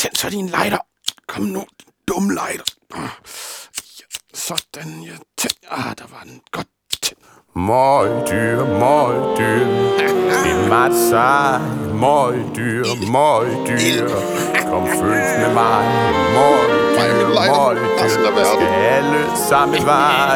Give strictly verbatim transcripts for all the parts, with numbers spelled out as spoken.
Tænd så din lighter. Kom nu, dum lighter. Sådan, ja. Tænd. Ah, der var den. Godt. Møgdyr, møgdyr, det er meget sej. Møgdyr, møgdyr, kom følg med mig. Møgdyr, møgdyr, skal alle samme vej.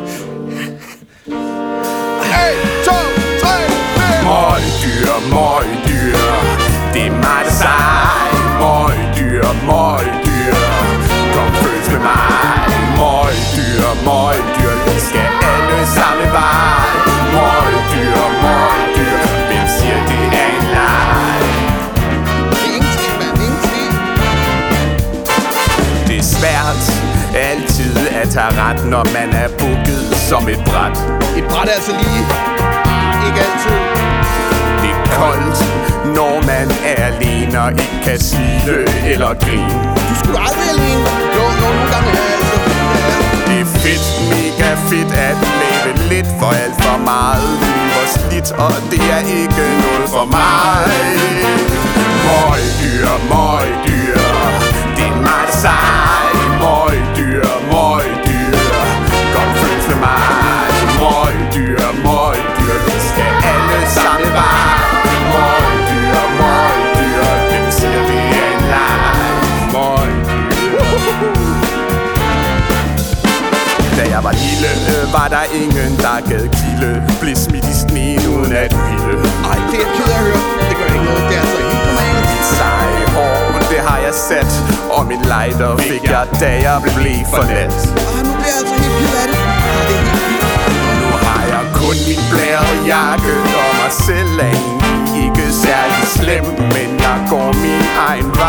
En, to, tre, fire. Møgdyr, møgdyr, det er meget sej. Møgdyr, møgdyr, kom følg med mig. Møgdyr, møgdyr, vi skal alle samme vej. Møgdyr, møgdyr, hvem siger det er en leg? Ingenting, mand, ingenting. Det er svært altid at tage ret, når man er booket som et bræt. Et bræt er altså lige. Ikke altid. Det er koldt, når man er alene og ikke kan smile eller grine. Du skulle aldrig alene. Jo, jo, nogle gange er jeg altså. Det er fedt, mega fedt at leve lidt, for alt for meget bliver slidt, og det er ikke noget for mig. Møgdyr, møgdyr, det er meget sej. Møgdyr, møgdyr, kom følg med mig. Møgdyr, møgdyr, vi skal alle samme vej. Møgdyr, møgdyr, hvem siger det er en leg? Møgdyr. Da jeg var lille, var der ingen, der gad kilde. Blev smidt i sneen uden at ville. Ej, det er jeg ked af at høre. Det gør ikke noget, det er altså helt normalt. Dit seje hår, det har jeg sat. Og min lighter fik jeg, da jeg blev forladt. Ej, nu bliver jeg altså helt ked af det. Ej, det er helt fint. Nu har jeg kun min blære jakke, og mig selv er egentlig ikke særlig slem. Men jeg går min egen vej.